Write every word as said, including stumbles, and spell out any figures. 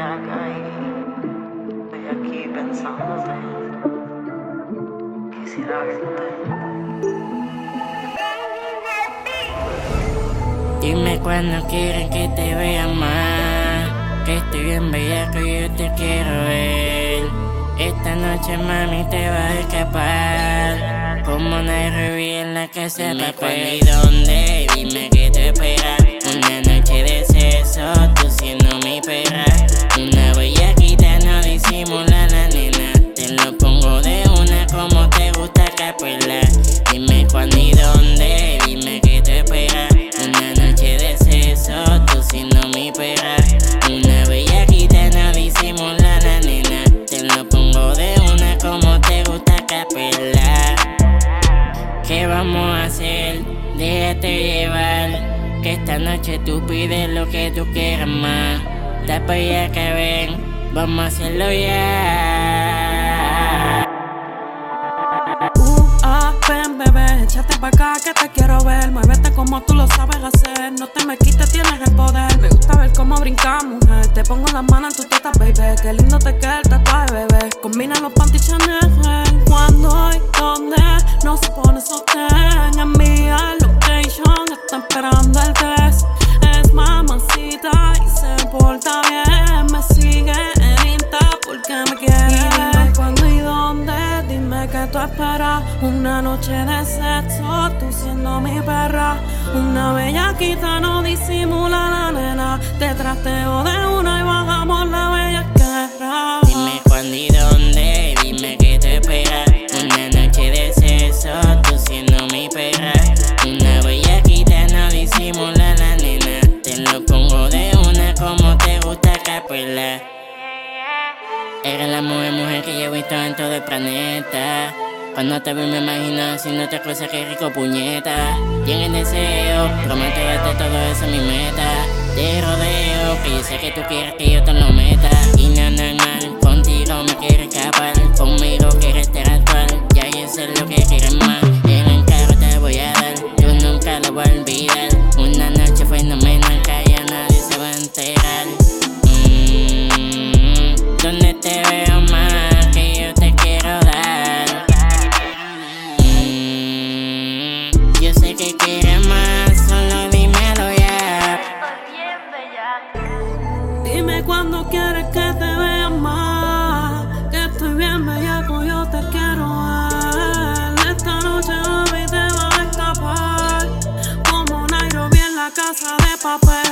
bellaca y estoy aquí pensándote. Quisiera verte. Dime cuando quieres que te vea más, que estoy bien bellaco y yo te quiero ver. Esta noche mami te va a escapar como Nairobi en la casa de papel. ¿Cuándo y dónde? Dime que te espera. Una noche de sexo, tú siendo mi perra. Una bellaquita no disimula la nena. Te lo pongo de una como te gusta capela. Dime cuándo y dónde, dime que te espera. Una noche de sexo, tú siendo mi perra. Una bellaquita no disimula la nena. Te lo pongo de una como te gusta capela. ¿Qué vamos a hacer? Déjate llevar. Que esta noche tú pides lo que tú quieras más. Está pa' allá que ven, vamos a hacerlo ya. Uh, ah, ven bebé, échate pa' acá que te quiero ver. Muévete como tú lo sabes hacer, no te me quites, tienes el poder. Me gusta ver cómo brincas, mujer. Te pongo las manos en tu teta, baby. Qué lindo te queda el tatuaje, bebé. Combina los panty Chanel. Cuando y donde no se pone sostén. Envía location, está esperando el test. Es mamacita y se porta bien. Me sigue en Insta porque me quiere. Y dime cuándo y dónde, dime que tú esperas. Una noche de sexo, tú siendo mi perra. Una bellaquita no disimula la nena. Te trasteo de una y bajamos la bellaquera. Dime cuándo y dónde, dime que te espera. Una noche de sexo, tú siendo mi perra. Una bellaquita no disimula la nena. Te lo pongo de una como te gusta capela. Eres la mujer, mujer que yo he visto en todo el planeta. Cuando te veo me imagino haciéndote cosas que rico puñeta. Tienes el deseo, prometo darte todo eso mi meta. Te rodeo, que yo sé que tú quieres que yo te lo meta. Y no es normal, contigo me quieres escapar. Conmigo quieres estar actual, ya yo sé lo que quieres más. En el carro te voy a dar, yo nunca lo voy a olvidar. Una noche fenomenal que ya nadie se va a enterar. Mmm, ¿dónde te veo más que yo te quiero dar? Mmm, yo sé que quieres más, solo dímelo ya. Dime cuándo quieres que te vea más. Que estoy bien bellaco, yo te quiero ver. Esta noche mami te va a escapar como Nairobi en la casa de papel.